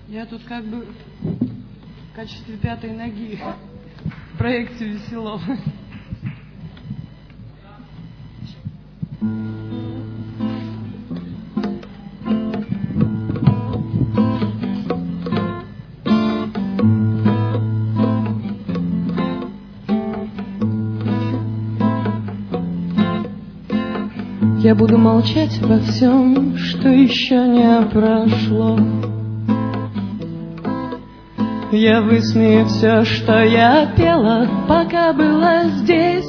Я тут как бы в качестве пятой ноги в проекте «Весело». Я буду молчать обо всем, что еще не прошло. Я высмею все, что я пела, пока была здесь.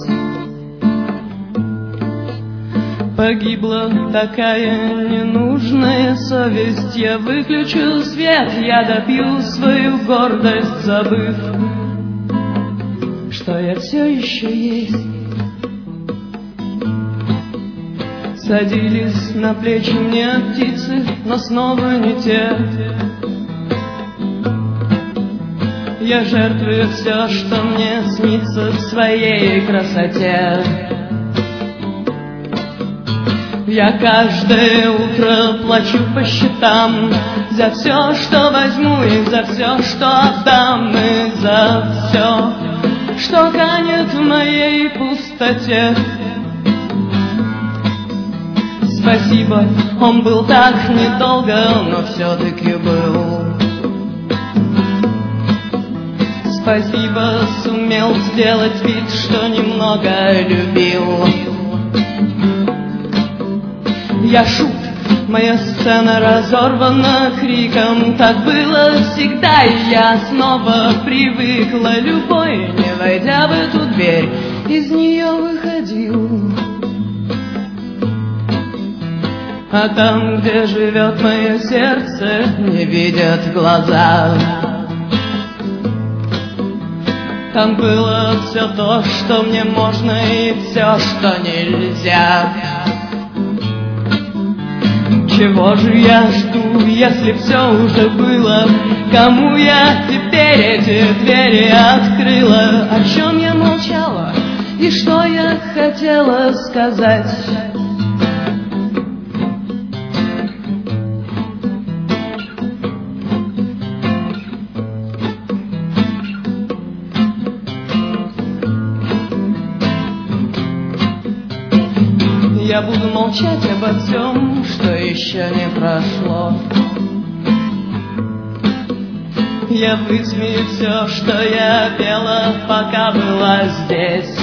Погибла такая ненужная совесть. Я выключу свет, я допью свою гордость, забыв, что я все еще есть. Садились на плечи мне птицы, но снова не те. Я жертвую все, что мне снится в своей красоте. Я каждое утро плачу по счетам за все, что возьму, и за все, что отдам, и за все, что канет в моей пустоте. Спасибо, он был так недолго, но все-таки был. Спасибо, сумел сделать вид, что немного любил. Я шут, моя сцена разорвана криком. Так было всегда, и я снова привыкла. Любой, не войдя в эту дверь, из нее выходил. А там, где живет мое сердце, не видят глаза. Там было все то, что мне можно, и все, что нельзя. Чего же я жду, если все уже было? Кому я теперь эти двери открыла? О чем я молчала и что я хотела сказать? Я буду молчать обо всем, что еще не прошло. Я высмею все, что я пела, пока была здесь.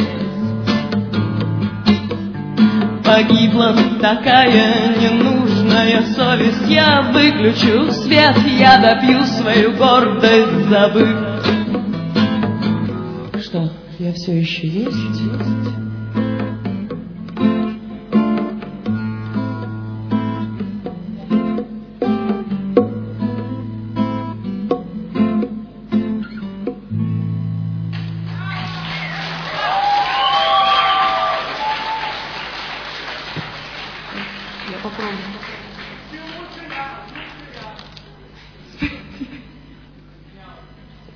Погибла такая ненужная совесть. Я выключу свет, я допью свою гордость, забыв, что я все еще есть. Я попробую.